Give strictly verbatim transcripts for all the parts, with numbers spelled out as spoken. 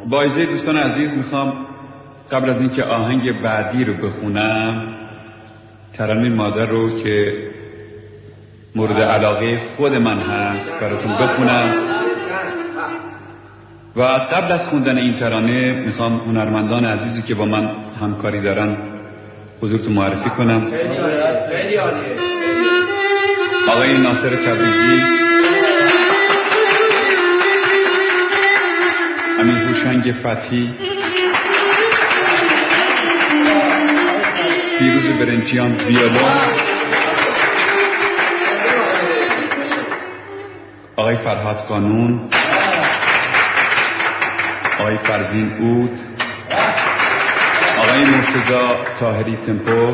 با اجازه دوستان عزیز میخوام قبل از اینکه آهنگ بعدی رو بخونم ترانه مادر رو که مورد علاقه خود من هست براتون بخونم و قبل از خوندن این ترانه میخوام هنرمندان عزیزی که با من همکاری دارن حضورتون معرفی کنم. آقای ناصر تبریزی، امین هوشنگ فتحی، پیروز برنجیان ویولون، آقای فرهاد قانون، آقای فرزین عود، آقای مرتضی طاهری تمپو،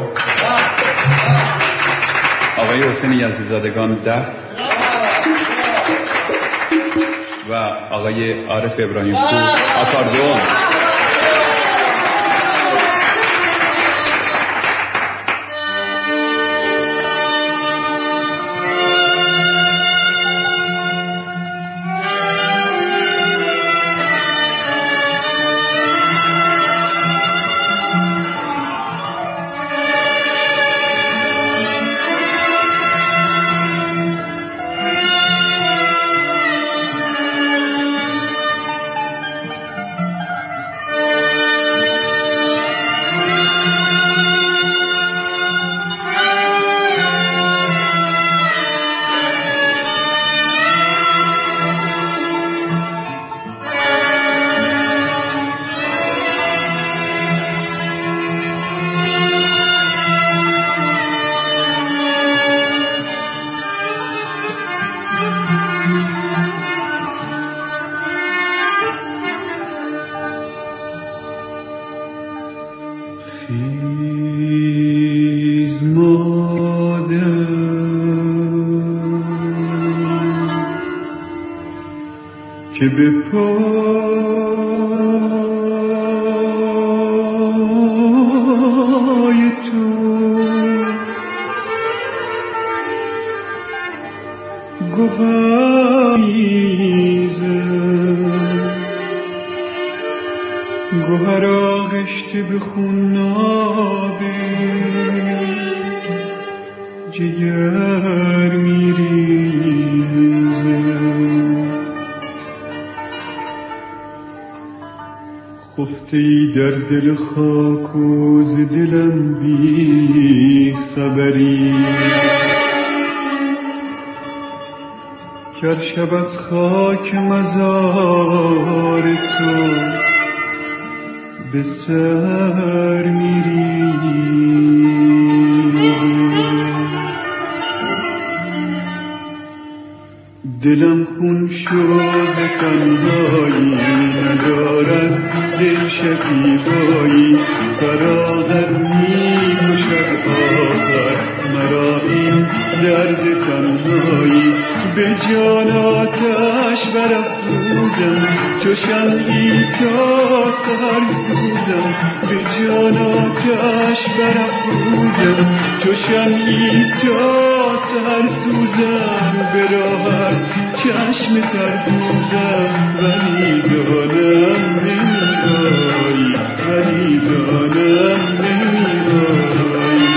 آقای حسین یزدیزادگان دف و آقای عارف ابراهیم پور آکاردئون. که به پای تو گوهریزم، گوهر آغشته به خونابه جگر میریزم، خفته ای در دل خاک و ز دلم بی خبری، گر شب از خاک مزار تو به سر میریزم، دلم خون شد تنهایی ندارد دل شکیبایی، فراغت می کشد آخر مرا این درد تنهایی، به جان آتش برافروزم چو شمعی تا سحر سوزم، به جان آتش برافروزم چو شمعی تا سحر سوزم، به راحت چشم تر دوزم ولی دانم نمی‌آیی، ولی دانم نمی‌آیی.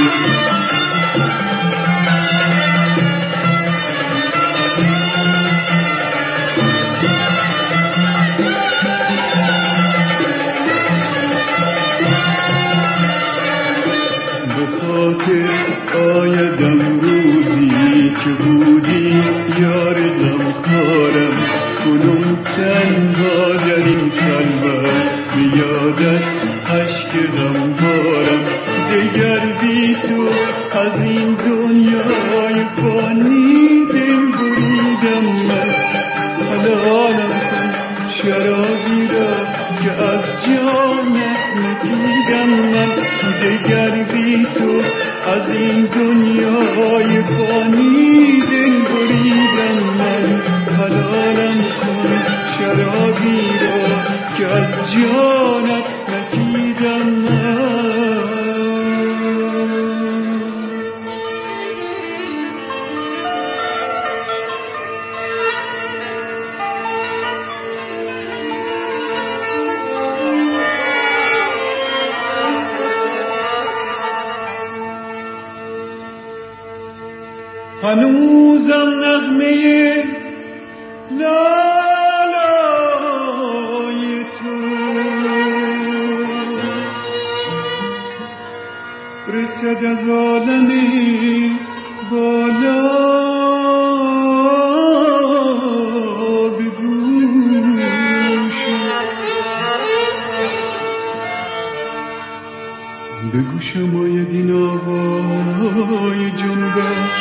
به خاطر آیدم روزی که بودی یار غمخوارم، کنون تنها در این خلوت به یادت اشک غمبارم، دگر بی تو از این دنیای فانی دل بریدم من، حلالم کن شرابی را که از جانت ندیدم من، دگر بی تو از این دنیای فانی دل بریدم من، حلالم کن شرابی را که از جانت ندیدم من. هنوزم نغمه لالای تو رسد از عالم بالا به گوشم به گوشم آید این آوای جنبش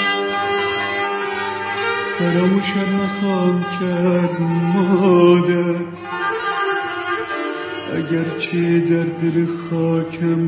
فراموشت نخواهم کرد مادر اگرچه در دل خاکم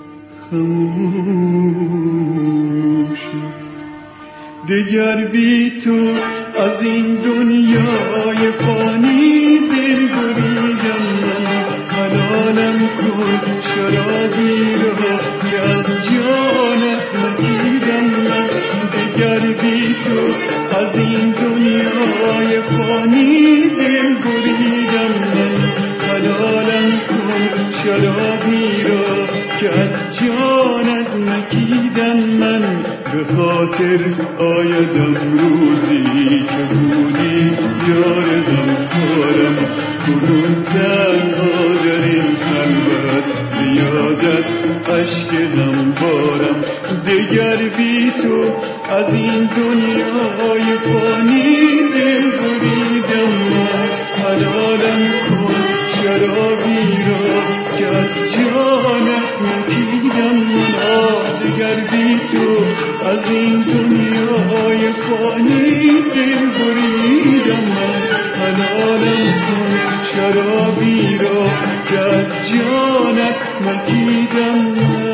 خموشی دگر بی تو از این دنیای فانی دل بریدم من حلالم کن شرابی را که از جانت نگیدم من دگر بی تو از این دنیای فانی دل بریدم من حلالم کن شرابی را که از جانت نگیدم من به خاطر آیدم روزی که بودی یار غمخوارم کنون تنها در این خلوت زیادت عشق غمبارم دگر بی تو از این دنیای فانی دل بریدم من حلالم کن شرابی را که از جانت نگیدم من دگر بی تو از این دنیای فانی دل بریدم من حلالم کن شرابی را که از جانت نگیدم من